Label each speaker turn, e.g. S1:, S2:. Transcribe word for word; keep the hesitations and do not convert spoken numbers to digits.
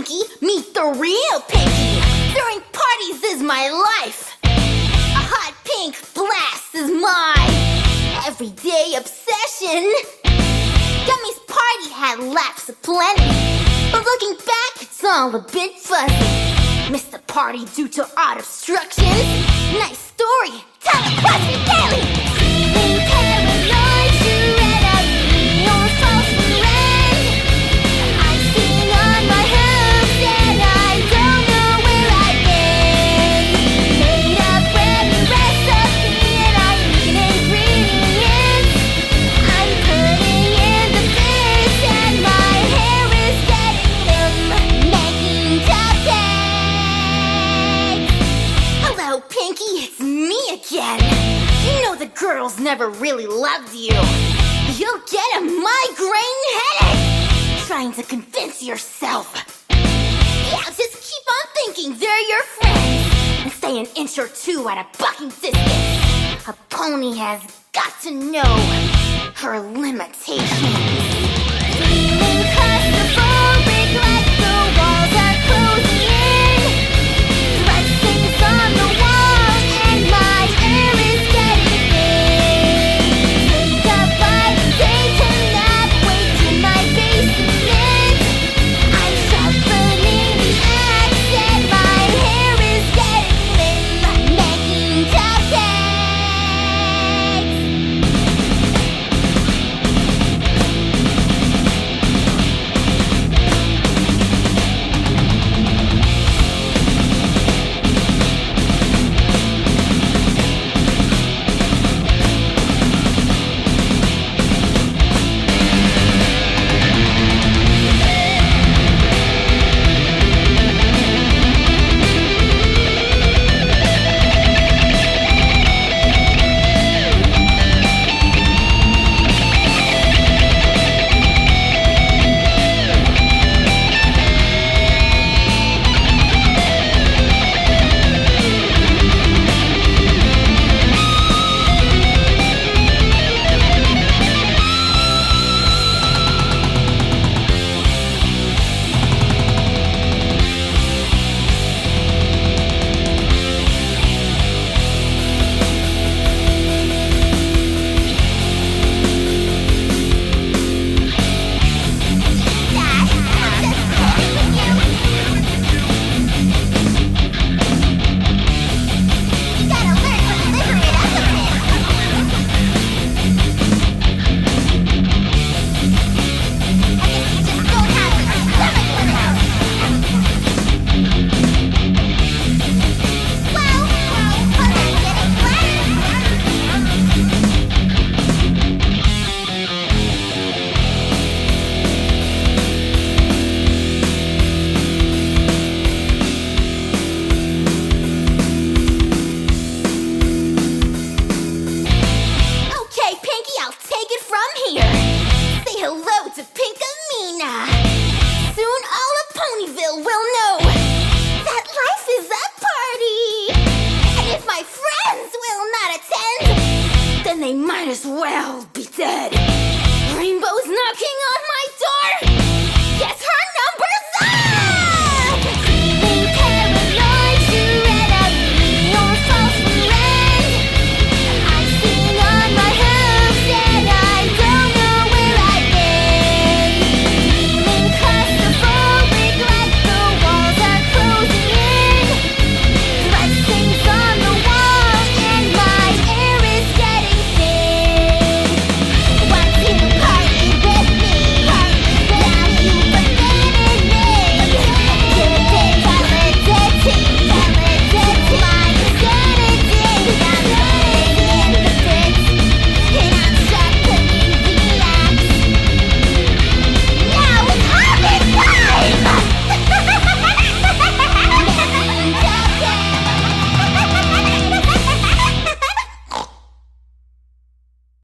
S1: Pinky, meet the real Pinky. Throwing parties is my life. A hot pink blast is my everyday obsession. Gummy's party had laps aplenty, but looking back, it's all a bit fuzzy. Missed the party due to art obstructions. Nice story, tell it, watch me daily. Feeling paranoid, you read up your false friend. I'm sitting on my hooks and I don't know where I've been. Made up brand new recipe and I'm eating ingredients. I'm putting in the fish and my hair is getting them. Making cupcakes. Hello, Pinky, it's me again. You know the girls never really loved you. You'll get a migraine headache trying to convince yourself. Yeah, just keep on thinking they're your friends and stay an inch or two at a bucking distance. A pony has got to know her limitations.